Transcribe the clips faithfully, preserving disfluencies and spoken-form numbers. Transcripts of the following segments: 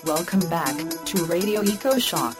Welcome back to Radio EcoShock.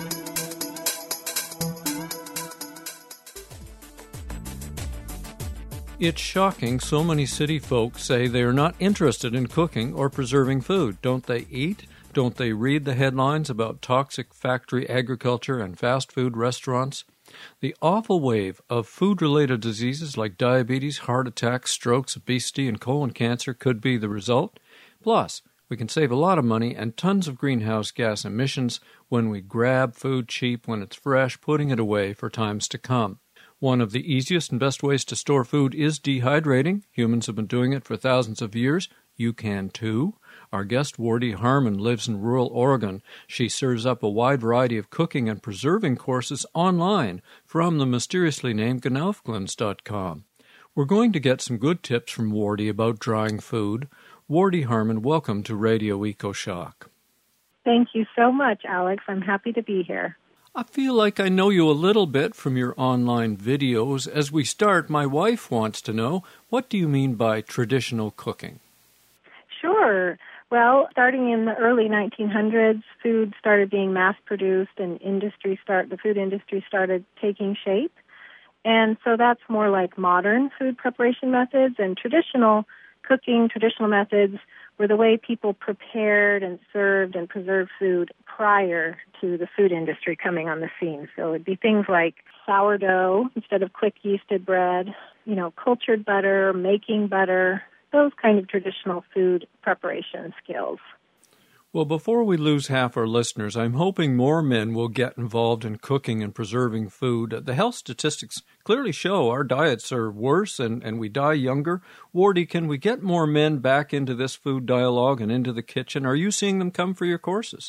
It's shocking so many city folks say they are not interested in cooking or preserving food. Don't they eat? Don't they read the headlines about toxic factory agriculture and fast food restaurants? The awful wave of food-related diseases like diabetes, heart attacks, strokes, obesity, and colon cancer could be the result. Plus, we can save a lot of money and tons of greenhouse gas emissions when we grab food cheap when it's fresh, putting it away for times to come. One of the easiest and best ways to store food is dehydrating. Humans have been doing it for thousands of years. You can too. Our guest, Wardy Harmon, lives in rural Oregon. She serves up a wide variety of cooking and preserving courses online from the mysteriously named Gnaufglins dot com. We're going to get some good tips from Wardy about drying food. Wardy Harmon, welcome to Radio EcoShock. Thank you so much, Alex. I'm happy to be here. I feel like I know you a little bit from your online videos. As we start, my wife wants to know, what do you mean by traditional cooking? Sure. Well, starting in the early nineteen hundreds, food started being mass-produced and industry start the food industry started taking shape. And so that's more like modern food preparation methods, and traditional cooking, traditional methods were the way people prepared and served and preserved food prior to the food industry coming on the scene. So it'd be things like sourdough instead of quick yeasted bread, you know, cultured butter, making butter, those kind of traditional food preparation skills. Well, before we lose half our listeners, I'm hoping more men will get involved in cooking and preserving food. The health statistics clearly show our diets are worse and, and we die younger. Wardy, can we get more men back into this food dialogue and into the kitchen? Are you seeing them come for your courses?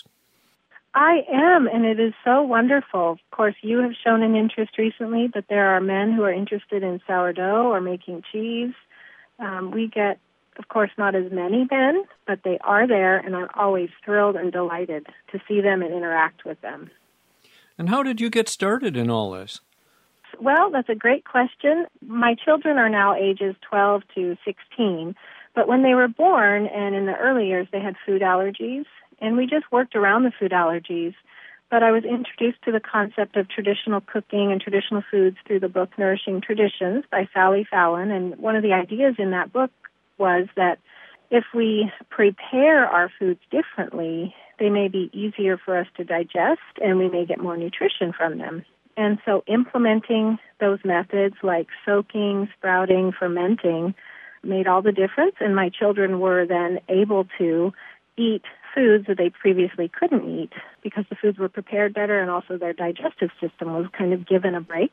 I am, and it is so wonderful. Of course, you have shown an interest recently, but there are men who are interested in sourdough or making cheese. Um, we get, of course, not as many men, but they are there, and I'm always thrilled and delighted to see them and interact with them. And how did you get started in all this? Well, that's a great question. My children are now ages twelve to sixteen, but when they were born and in the early years, they had food allergies, and we just worked around the food allergies. But I was introduced to the concept of traditional cooking and traditional foods through the book Nourishing Traditions by Sally Fallon, and one of the ideas in that book was that if we prepare our foods differently, they may be easier for us to digest and we may get more nutrition from them. And so implementing those methods like soaking, sprouting, fermenting made all the difference, and my children were then able to eat foods that they previously couldn't eat because the foods were prepared better and also their digestive system was kind of given a break.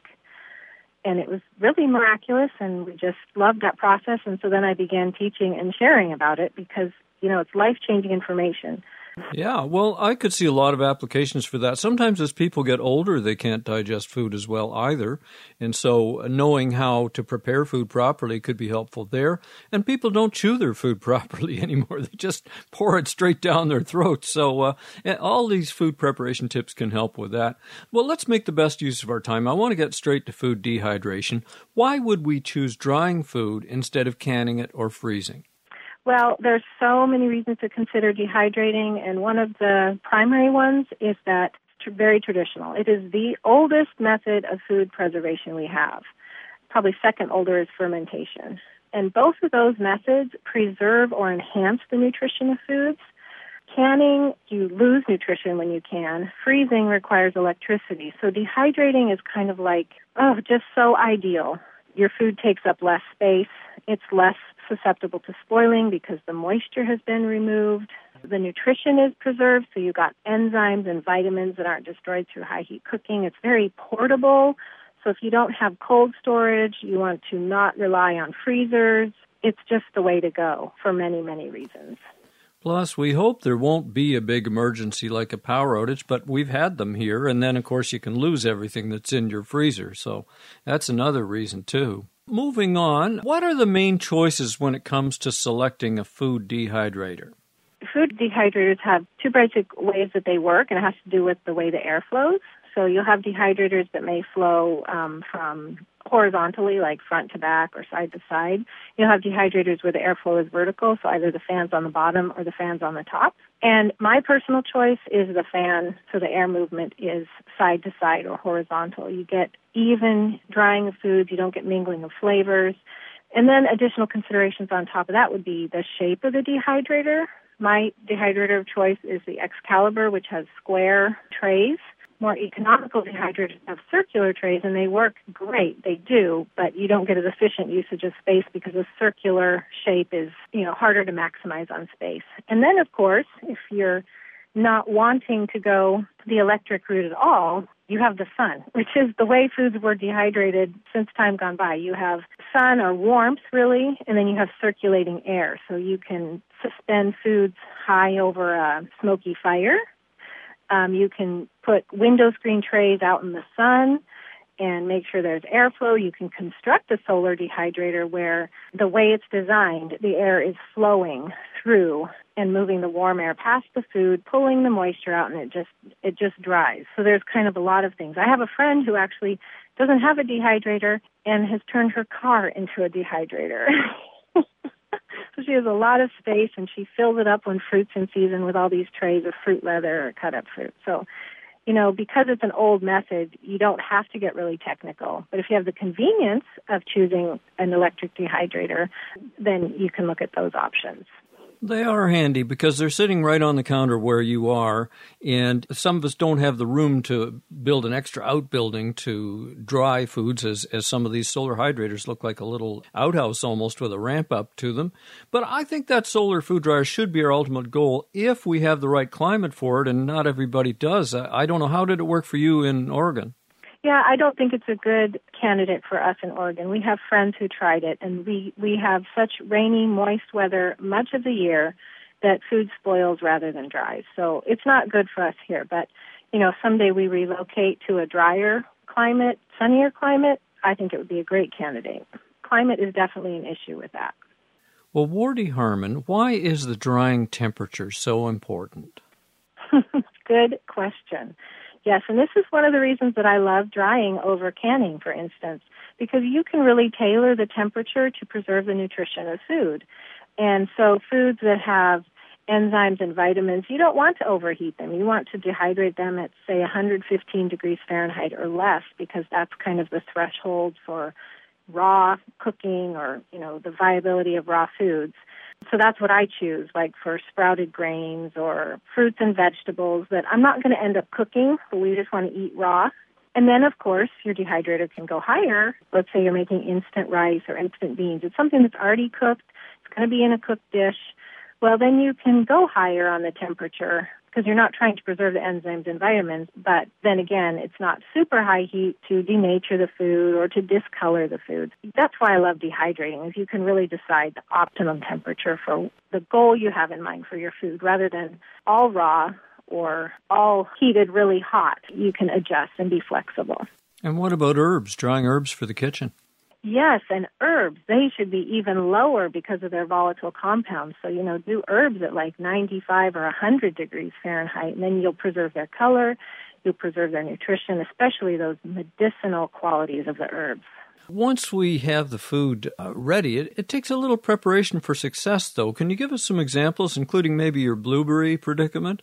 And it was really miraculous, and we just loved that process. And so then I began teaching and sharing about it because, you know, it's life-changing information. Yeah, well, I could see a lot of applications for that. Sometimes as people get older, they can't digest food as well either. And so knowing how to prepare food properly could be helpful there. And people don't chew their food properly anymore. They just pour it straight down their throats. So uh, all these food preparation tips can help with that. Well, let's make the best use of our time. I want to get straight to food dehydration. Why would we choose drying food instead of canning it or freezing? Well, there's so many reasons to consider dehydrating, and one of the primary ones is that it's very traditional. It is the oldest method of food preservation we have. Probably second older is fermentation. And both of those methods preserve or enhance the nutrition of foods. Canning, you lose nutrition when you can. Freezing requires electricity. So dehydrating is kind of like, oh, just so ideal. Your food takes up less space. It's less susceptible to spoiling because the moisture has been removed. The nutrition is preserved, so you've got enzymes and vitamins that aren't destroyed through high heat cooking. It's very portable, so if you don't have cold storage, you want to not rely on freezers. It's just the way to go for many, many reasons. Plus, we hope there won't be a big emergency like a power outage, but we've had them here, and then, of course, you can lose everything that's in your freezer, so that's another reason, too. Moving on, what are the main choices when it comes to selecting a food dehydrator? Food dehydrators have two basic ways that they work, and it has to do with the way the air flows. So you'll have dehydrators that may flow um, from horizontally, like front to back or side to side. You'll have dehydrators where the airflow is vertical, so either the fan's on the bottom or the fan's on the top. And my personal choice is the fan, so the air movement is side to side or horizontal. You get even drying of foods, you don't get mingling of flavors. And then additional considerations on top of that would be the shape of the dehydrator. My dehydrator of choice is the Excalibur, which has square trays. More economical dehydrators have circular trays, and they work great. They do, but you don't get as efficient usage of space because the circular shape is, you know, harder to maximize on space. And then, of course, if you're not wanting to go the electric route at all, you have the sun, which is the way foods were dehydrated since time gone by. You have sun or warmth, really, and then you have circulating air. So you can suspend foods high over a smoky fire. Um, you can put window screen trays out in the sun and make sure there's airflow. You can construct a solar dehydrator where the way it's designed, the air is flowing through and moving the warm air past the food, pulling the moisture out, and it just it just dries. So there's kind of a lot of things. I have a friend who actually doesn't have a dehydrator and has turned her car into a dehydrator. So she has a lot of space, and she fills it up when fruit's in season with all these trays of fruit leather or cut-up fruit. So, you know, because it's an old method, you don't have to get really technical. But if you have the convenience of choosing an electric dehydrator, then you can look at those options. They are handy because they're sitting right on the counter where you are, and some of us don't have the room to build an extra outbuilding to dry foods, as, as some of these solar hydrators look like a little outhouse almost with a ramp up to them. But I think that solar food dryer should be our ultimate goal if we have the right climate for it, and not everybody does. I, I don't know, how did it work for you in Oregon? Yeah, I don't think it's a good candidate for us in Oregon. We have friends who tried it, and we, we have such rainy, moist weather much of the year that food spoils rather than dries. So it's not good for us here. But, you know, someday we relocate to a drier climate, sunnier climate, I think it would be a great candidate. Climate is definitely an issue with that. Well, Wardy Harmon, why is the drying temperature so important? Good question. Yes, and this is one of the reasons that I love drying over canning, for instance, because you can really tailor the temperature to preserve the nutrition of food. And so foods that have enzymes and vitamins, you don't want to overheat them. You want to dehydrate them at, say, one hundred fifteen degrees Fahrenheit or less, because that's kind of the threshold for raw cooking or, you know, the viability of raw foods. So that's what I choose, like for sprouted grains or fruits and vegetables that I'm not going to end up cooking, but we just want to eat raw. And then, of course, your dehydrator can go higher. Let's say you're making instant rice or instant beans. It's something that's already cooked. It's going to be in a cooked dish. Well, then you can go higher on the temperature because you're not trying to preserve the enzymes and vitamins. But then again, it's not super high heat to denature the food or to discolor the food. That's why I love dehydrating, is you can really decide the optimum temperature for the goal you have in mind for your food rather than all raw or all heated really hot. You can adjust and be flexible. And what about herbs, drying herbs for the kitchen? Yes, and herbs, they should be even lower because of their volatile compounds. So, you know, do herbs at like ninety-five or one hundred degrees Fahrenheit, and then you'll preserve their color, you'll preserve their nutrition, especially those medicinal qualities of the herbs. Once we have the food uh, ready, it, it takes a little preparation for success, though. Can you give us some examples, including maybe your blueberry predicament?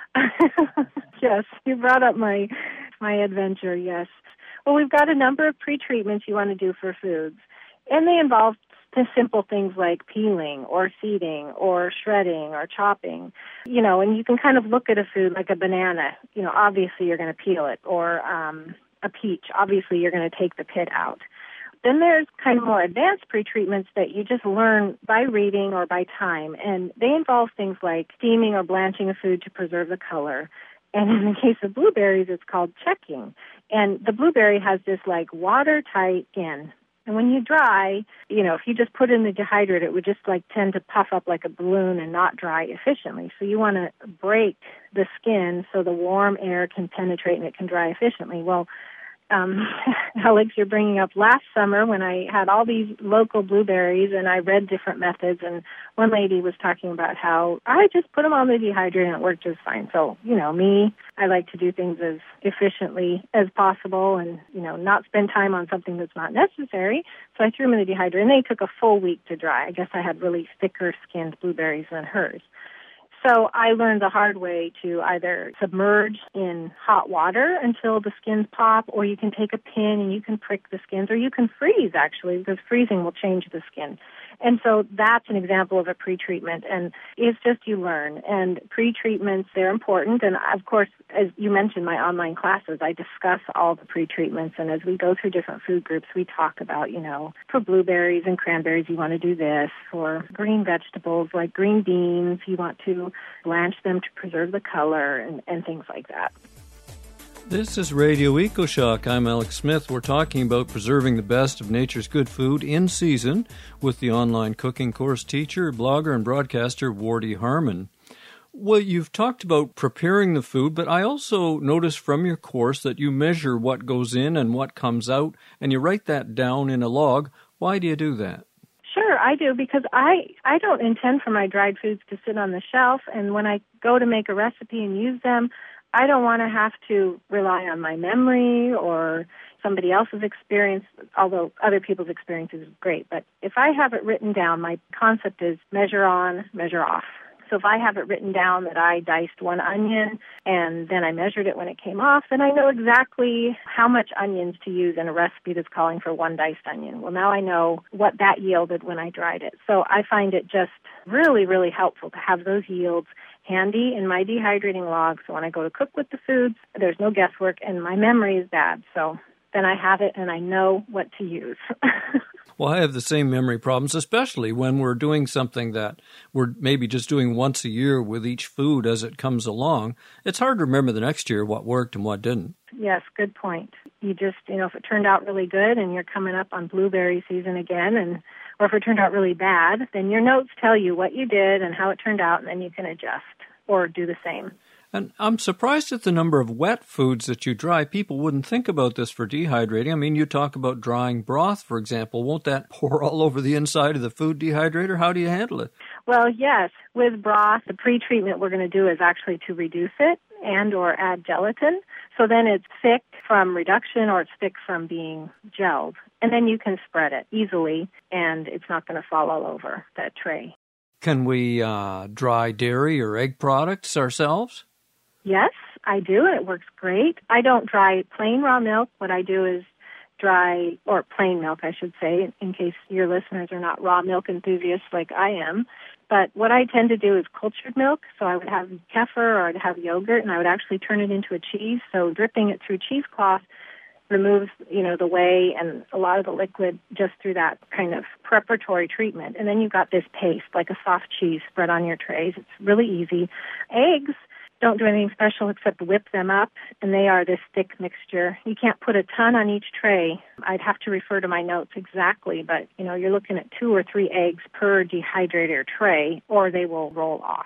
Yes, you brought up my my adventure, yes. Well, we've got a number of pre-treatments you want to do for foods, and they involve the simple things like peeling or seeding or shredding or chopping, you know, and you can kind of look at a food like a banana. You know, obviously you're going to peel it, or um, a peach. Obviously you're going to take the pit out. Then there's kind of more advanced pre-treatments that you just learn by reading or by time, and they involve things like steaming or blanching a food to preserve the color. And in the case of blueberries, it's called checking. And the blueberry has this, like, watertight skin. And when you dry, you know, if you just put it in the dehydrator, it would just, like, tend to puff up like a balloon and not dry efficiently. So you want to break the skin so the warm air can penetrate and it can dry efficiently. Well, um, Alex, you're bringing up last summer when I had all these local blueberries and I read different methods, and one lady was talking about how I just put them on the dehydrator and it worked just fine. So, you know, me, I like to do things as efficiently as possible and, you know, not spend time on something that's not necessary. So I threw them in the dehydrator, and they took a full week to dry. I guess I had really thicker skinned blueberries than hers. So I learned the hard way to either submerge in hot water until the skins pop, or you can take a pin and you can prick the skins, or you can freeze, actually, because freezing will change the skin. And so that's an example of a pretreatment, and it's just you learn. And pretreatments, they're important. And, of course, as you mentioned, my online classes, I discuss all the pretreatments. And as we go through different food groups, we talk about, you know, for blueberries and cranberries, you want to do this. For green vegetables like green beans, you want to blanch them to preserve the color and, and things like that. This is Radio EcoShock. I'm Alex Smith. We're talking about preserving the best of nature's good food in season with the online cooking course teacher, blogger, and broadcaster, Wardy Harmon. Well, you've talked about preparing the food, but I also noticed from your course that you measure what goes in and what comes out, and you write that down in a log. Why do you do that? Sure, I do, because I, I don't intend for my dried foods to sit on the shelf, and when I go to make a recipe and use them, I don't want to have to rely on my memory or somebody else's experience, although other people's experience is great. But if I have it written down, my concept is measure on, measure off. So if I have it written down that I diced one onion and then I measured it when it came off, then I know exactly how much onions to use in a recipe that's calling for one diced onion. Well, now I know what that yielded when I dried it. So I find it just really, really helpful to have those yields handy in my dehydrating log. So when I go to cook with the foods, there's no guesswork, and my memory is bad. So then I have it and I know what to use. Well, I have the same memory problems, especially when we're doing something that we're maybe just doing once a year with each food as it comes along. It's hard to remember the next year what worked and what didn't. Yes, good point. You just, you know, if it turned out really good and you're coming up on blueberry season again, and or if it turned out really bad, then your notes tell you what you did and how it turned out, and then you can adjust or do the same. And I'm surprised at the number of wet foods that you dry. People wouldn't think about this for dehydrating. I mean, you talk about drying broth, for example. Won't that pour all over the inside of the food dehydrator? How do you handle it? Well, yes. With broth, the pre-treatment we're going to do is actually to reduce it and or add gelatin. So then it's thick from reduction or it's thick from being gelled. And then you can spread it easily, and it's not going to fall all over that tray. Can we uh, dry dairy or egg products ourselves? Yes, I do, and it works great. I don't dry plain raw milk. What I do is dry, or plain milk, I should say, in case your listeners are not raw milk enthusiasts like I am. But what I tend to do is cultured milk. So I would have kefir or I'd have yogurt, and I would actually turn it into a cheese. So dripping it through cheesecloth removes, you know, the whey and a lot of the liquid just through that kind of preparatory treatment. And then you've got this paste, like a soft cheese spread on your trays. It's really easy. Eggs don't do anything special except whip them up, and they are this thick mixture. You can't put a ton on each tray. I'd have to refer to my notes exactly, but, you know, you're looking at two or three eggs per dehydrator tray, or they will roll off.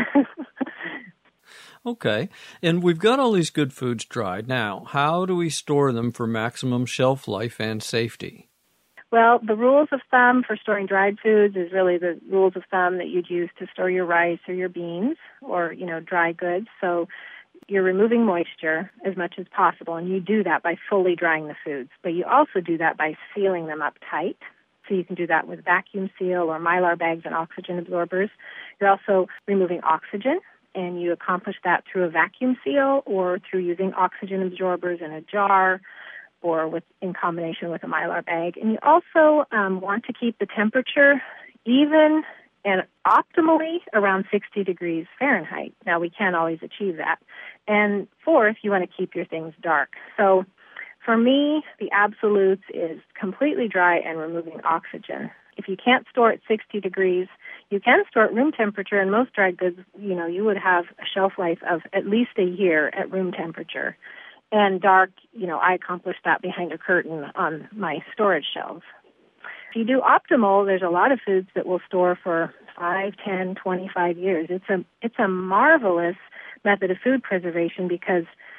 Okay. And we've got all these good foods dried. Now, how do we store them for maximum shelf life and safety? Well, the rules of thumb for storing dried foods is really the rules of thumb that you'd use to store your rice or your beans or, you know, dry goods. So you're removing moisture as much as possible, and you do that by fully drying the foods. But you also do that by sealing them up tight. So you can do that with vacuum seal or Mylar bags and oxygen absorbers. You're also removing oxygen, and you accomplish that through a vacuum seal or through using oxygen absorbers in a jar or with in combination with a Mylar bag. And you also um, want to keep the temperature even and optimally around sixty degrees Fahrenheit. Now, we can't always achieve that. And fourth, you want to keep your things dark. So for me, the absolutes is completely dry and removing oxygen. If you can't store at sixty degrees, you can store at room temperature, and most dried goods, you know, you would have a shelf life of at least a year at room temperature. And dark, you know, I accomplished that behind a curtain on my storage shelves. If you do optimal, there's a lot of foods that will store for five, ten, twenty-five years. It's a it's a marvelous method of food preservation because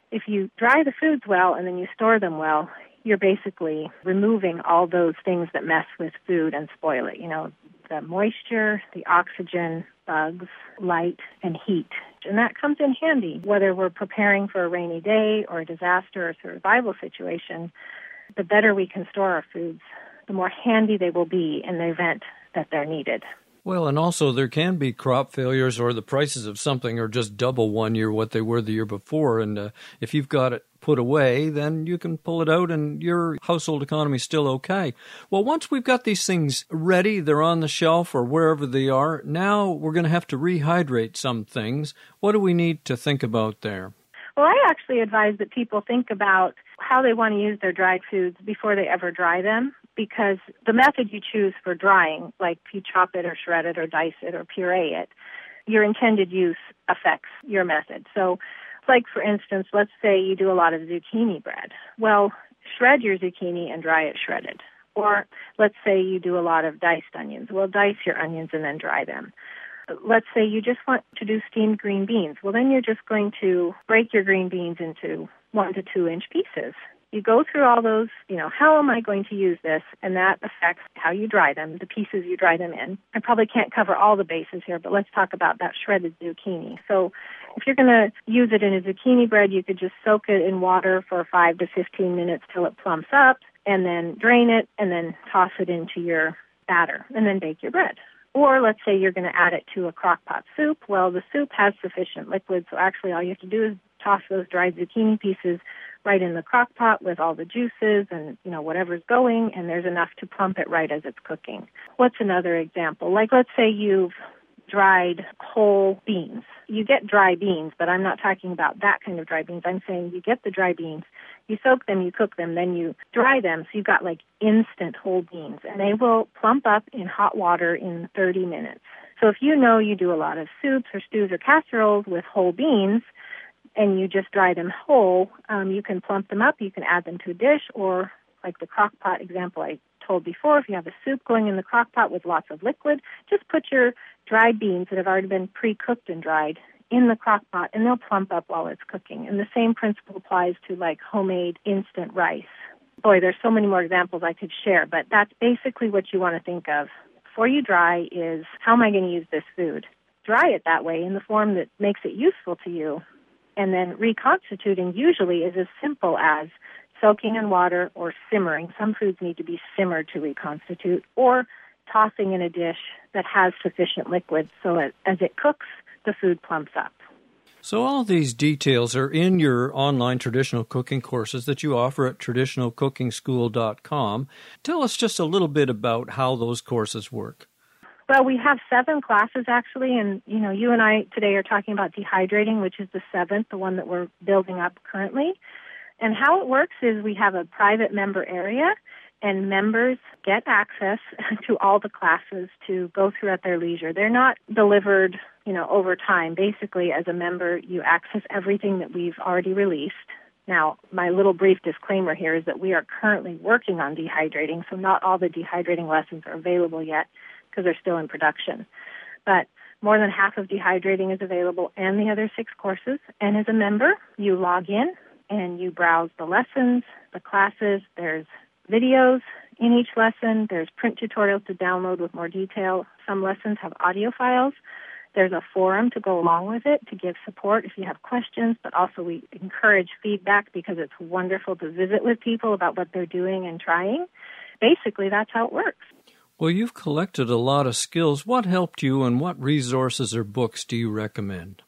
if you dry the foods well and then you store them well, you're basically removing all those things that mess with food and spoil it. You know, the moisture, the oxygen, bugs, light, and heat. And that comes in handy, whether we're preparing for a rainy day or a disaster or survival situation. The better we can store our foods, the more handy they will be in the event that they're needed. Well, and also there can be crop failures or the prices of something are just double one year what they were the year before. And uh, if you've got it put away, then you can pull it out and your household economy is still okay. Well, once we've got these things ready, they're on the shelf or wherever they are, now we're going to have to rehydrate some things. What do we need to think about there? Well, I actually advise that people think about how they want to use their dried foods before they ever dry them, because the method you choose for drying, like if you chop it or shred it or dice it or puree it, your intended use affects your method. So, like for instance, let's say you do a lot of zucchini bread. Well, shred your zucchini and dry it shredded. Or let's say you do a lot of diced onions. Well, dice your onions and then dry them. Let's say you just want to do steamed green beans. Well, then you're just going to break your green beans into one to two inch pieces. You go through all those, you know, how am I going to use this? And that affects how you dry them, the pieces you dry them in. I probably can't cover all the bases here, but let's talk about that shredded zucchini. So if you're going to use it in a zucchini bread, you could just soak it in water for five to fifteen minutes till it plumps up, and then drain it, and then toss it into your batter, and then bake your bread. Or let's say you're going to add it to a crock pot soup. Well, the soup has sufficient liquid, so actually all you have to do is toss those dried zucchini pieces right in the crock pot with all the juices and, you know, whatever's going, and there's enough to plump it right as it's cooking. What's another example? Like, let's say you've dried whole beans. You get dry beans, but I'm not talking about that kind of dry beans. I'm saying you get the dry beans, you soak them, you cook them, then you dry them, so you've got like instant whole beans, and they will plump up in hot water in thirty minutes. So if you know you do a lot of soups or stews or casseroles with whole beans, and you just dry them whole, um, you can plump them up, you can add them to a dish, or like the crock pot example I told before, if you have a soup going in the crock pot with lots of liquid, just put your dried beans that have already been pre-cooked and dried in the crock pot, and they'll plump up while it's cooking. And the same principle applies to like homemade instant rice. Boy, there's so many more examples I could share, but that's basically what you want to think of. Before you dry is, how am I going to use this food? Dry it that way in the form that makes it useful to you. And then reconstituting usually is as simple as soaking in water or simmering. Some foods need to be simmered to reconstitute, or tossing in a dish that has sufficient liquid so that as it cooks, the food plumps up. So all these details are in your online traditional cooking courses that you offer at traditional cooking school dot com. Tell us just a little bit about how those courses work. Well, we have seven classes, actually, and, you know, you and I today are talking about dehydrating, which is the seventh, the one that we're building up currently. And how it works is we have a private member area, and members get access to all the classes to go through at their leisure. They're not delivered, you know, over time. Basically, as a member, you access everything that we've already released. Now, my little brief disclaimer here is that we are currently working on dehydrating, so not all the dehydrating lessons are available yet, because they're still in production. But more than half of dehydrating is available and the other six courses. And as a member, you log in and you browse the lessons, the classes. There's videos in each lesson. There's print tutorials to download with more detail. Some lessons have audio files. There's a forum to go along with it to give support if you have questions, but also we encourage feedback because it's wonderful to visit with people about what they're doing and trying. Basically, that's how it works. Well, you've collected a lot of skills. What helped you, and what resources or books do you recommend?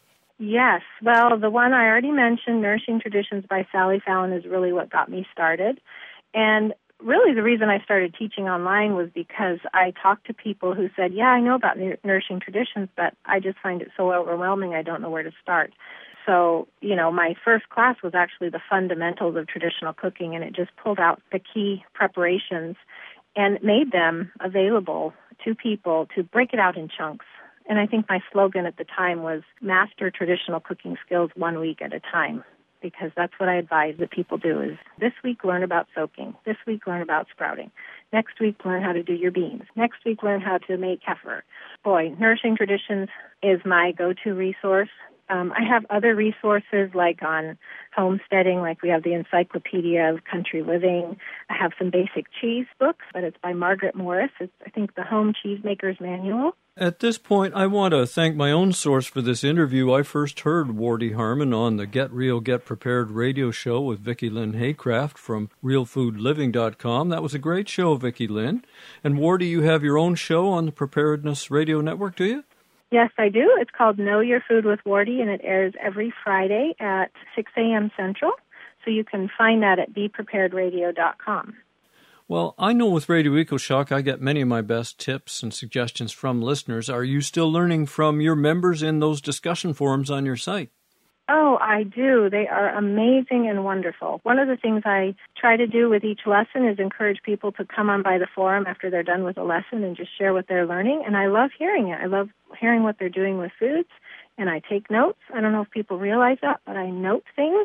Yes. Well, the one I already mentioned, Nourishing Traditions by Sally Fallon, is really what got me started. And really the reason I started teaching online was because I talked to people who said, yeah, I know about Nourishing Traditions, but I just find it so overwhelming, I don't know where to start. So, you know, my first class was actually the fundamentals of traditional cooking, and it just pulled out the key preparations and made them available to people to break it out in chunks. And I think my slogan at the time was master traditional cooking skills one week at a time, because that's what I advise that people do is this week learn about soaking, this week learn about sprouting, next week learn how to do your beans, next week learn how to make kefir. Boy, Nourishing Traditions is my go-to resource. Um, I have other resources like on homesteading, like we have the Encyclopedia of Country Living. I have some basic cheese books, but it's by Margaret Morris. It's, I think, the Home Cheesemaker's Manual. At this point, I want to thank my own source for this interview. I first heard Wardee Harmon on the Get Real, Get Prepared radio show with Vicki Lynn Haycraft from real food living dot com. That was a great show, Vicki Lynn. And Wardee, you have your own show on the Preparedness Radio Network, do you? Yes, I do. It's called Know Your Food with Wardee, and it airs every Friday at six a.m. Central. So you can find that at be prepared radio dot com. Well, I know with Radio EcoShock I get many of my best tips and suggestions from listeners. Are you still learning from your members in those discussion forums on your site? Oh, I do. They are amazing and wonderful. One of the things I try to do with each lesson is encourage people to come on by the forum after they're done with a lesson and just share what they're learning. And I love hearing it. I love hearing what they're doing with foods. And I take notes. I don't know if people realize that, but I note things.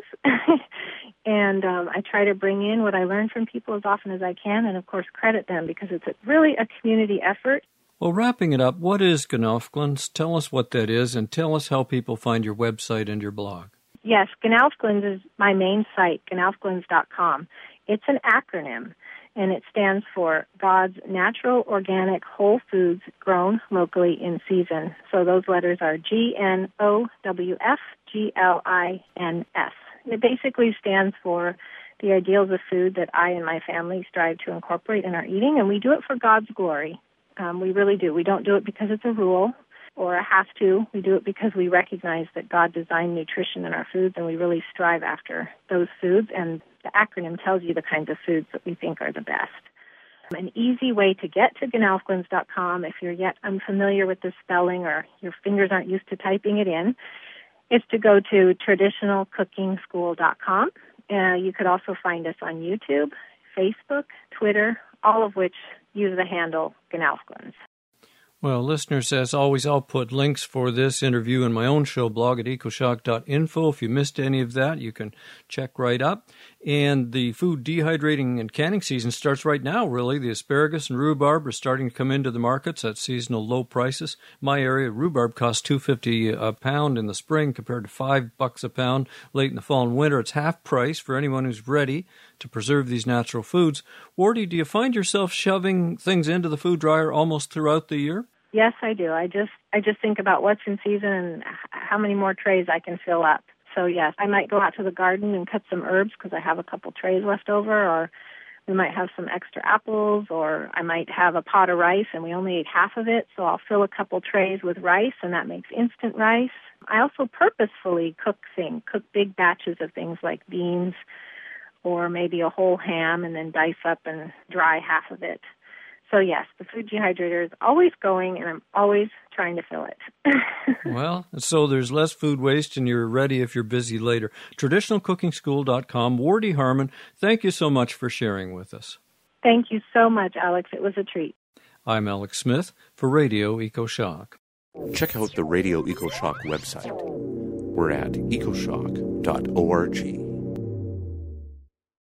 and um, I try to bring in what I learn from people as often as I can and, of course, credit them because it's a, really a community effort. Well, wrapping it up, what is Gnaufglins? Tell us what that is and tell us how people find your website and your blog. Yes, Gnaufglins is my main site, gnaufglins dot com. It's an acronym, and it stands for God's Natural Organic Whole Foods Grown Locally in Season. So those letters are G N O W F G L I N S. And it basically stands for the ideals of food that I and my family strive to incorporate in our eating, and we do it for God's glory. Um, we really do. We don't do it because it's a rule or a have to. We do it because we recognize that God designed nutrition in our foods, and we really strive after those foods, and the acronym tells you the kinds of foods that we think are the best. An easy way to get to gnaufglins dot com, if you're yet unfamiliar with the spelling or your fingers aren't used to typing it in, is to go to traditional cooking school dot com. Uh, you could also find us on YouTube, Facebook, Twitter, all of which use the handle Gnaufglins. Well, listeners, as always, I'll put links for this interview in my own show blog at ecoshock dot info. If you missed any of that, you can check right up. And the food dehydrating and canning season starts right now, really. The asparagus and rhubarb are starting to come into the markets at seasonal low prices. My area, rhubarb costs two dollars and fifty cents a pound in the spring compared to five bucks a pound late in the fall and winter. It's half price for anyone who's ready to preserve these natural foods. Wardee, do you find yourself shoving things into the food dryer almost throughout the year? Yes, I do. I just I just think about what's in season and how many more trays I can fill up. So, yes, I might go out to the garden and cut some herbs because I have a couple trays left over, or we might have some extra apples, or I might have a pot of rice and we only ate half of it, so I'll fill a couple trays with rice, and that makes instant rice. I also purposefully cook things, cook big batches of things like beans or maybe a whole ham and then dice up and dry half of it. So, yes, the food dehydrator is always going, and I'm always trying to fill it. Well, so there's less food waste, and you're ready if you're busy later. traditional cooking school dot com. Wardee Harmon, thank you so much for sharing with us. Thank you so much, Alex. It was a treat. I'm Alex Smith for Radio EcoShock. Check out the Radio EcoShock website. We're at ecoshock dot org.